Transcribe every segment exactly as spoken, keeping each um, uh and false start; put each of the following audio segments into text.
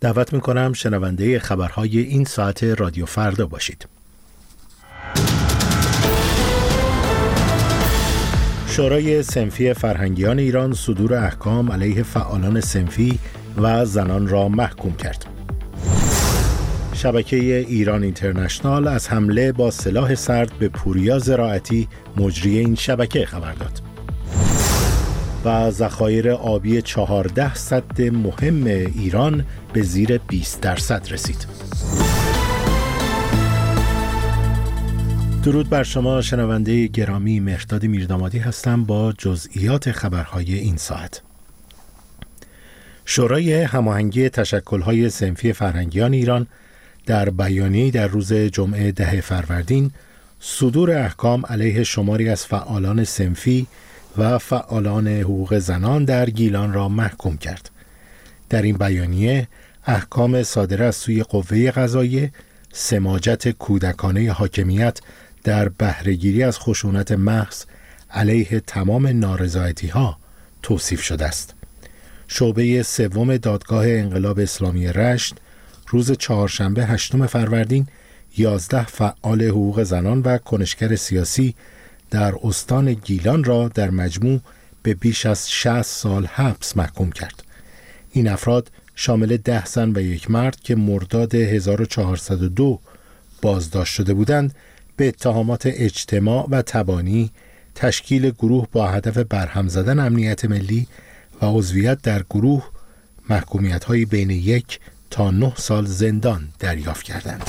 دعوت میکنم شنونده خبرهای این ساعت رادیو فردا باشید. شورای صنفی فرهنگیان ایران صدور احکام علیه فعالان صنفی و زنان را محکوم کرد. شبکه ایران اینترنشنال از حمله با سلاح سرد به پوریا زراعتی مجری این شبکه خبر داد. و ذخایر آبی چهارده سد مهم ایران به زیر بیست درصد رسید. درود بر شما شنونده گرامی، مهرداد میردامادی هستم با جزئیات خبرهای این ساعت. شورای هماهنگی تشکل‌های صنفی فرهنگیان ایران در بیانیه‌ای در روز جمعه ده فروردین صدور احکام علیه شماری از فعالان صنفی و فعالان حقوق زنان در گیلان را محکوم کرد. در این بیانیه احکام صادره از سوی قوه قضاییه سماجت کودکانه حاکمیت در بهره‌گیری از خشونت محض علیه تمام نارضایتی‌ها توصیف شده است. شعبه سوم دادگاه انقلاب اسلامی رشت روز چهارشنبه هشتم فروردین یازده فعال حقوق زنان و کنشگر سیاسی در استان گیلان را در مجموع به بیش از شصت سال حبس محکوم کرد. این افراد شامل ده زن و یک مرد که مرداد هزار و چهارصد و دو بازداشت شده بودند به اتهامات اجتماع و تبانی، تشکیل گروه با هدف برهم زدن امنیت ملی و عضویت در گروه محکومیت‌های بین یک تا نه سال زندان دریافت کردند.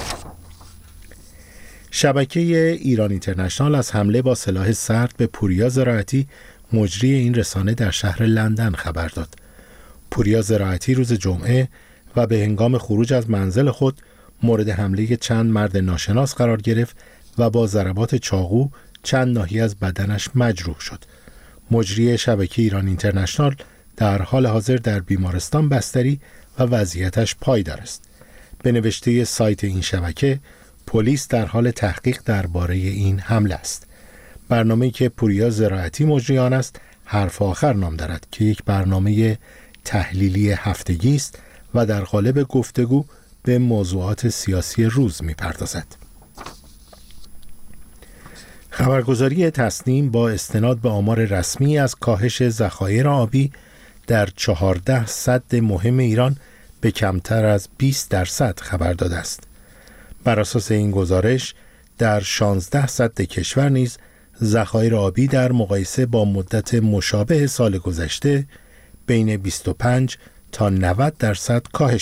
شبکه ایران اینترنشنال از حمله با سلاح سرد به پوریا زراعتی مجری این رسانه در شهر لندن خبر داد. پوریا زراعتی روز جمعه و به هنگام خروج از منزل خود مورد حمله چند مرد ناشناس قرار گرفت و با ضربات چاقو چند ناحیه از بدنش مجروح شد. مجری شبکه ایران اینترنشنال در حال حاضر در بیمارستان بستری و وضعیتش پایدار است. به نوشته سایت این شبکه، پلیس در حال تحقیق درباره این حمله است. برنامه‌ای که پوریا زراعتی مجری آن است، حرف آخر نام دارد که یک برنامه تحلیلی هفتگی است و در قالب گفتگو به موضوعات سیاسی روز می‌پردازد. خبرگزاری تصنیم با استناد به آمار رسمی از کاهش ذخایر آبی در چهارده سد مهم ایران به کمتر از بیست درصد خبر داده است. بر اساس این گزارش در شانزده سد کشور نیز ذخایر آبی در مقایسه با مدت مشابه سال گذشته بین بیست و پنج تا نود درصد کاهش